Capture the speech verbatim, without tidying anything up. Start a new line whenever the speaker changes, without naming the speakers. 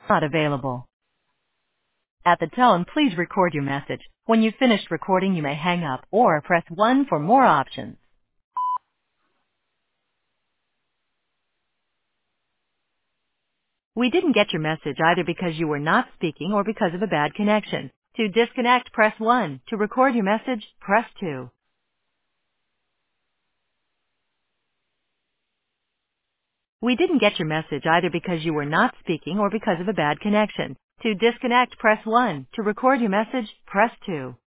Not available. At the tone, please record your message. When you've finished recording, you may hang up or press one for more options. We didn't get your message either because you were not speaking or because of a bad connection. To disconnect, press one. To record your message, press two. We didn't get your message either because you were not speaking or because of a bad connection. To disconnect, press one. To record your message, press two.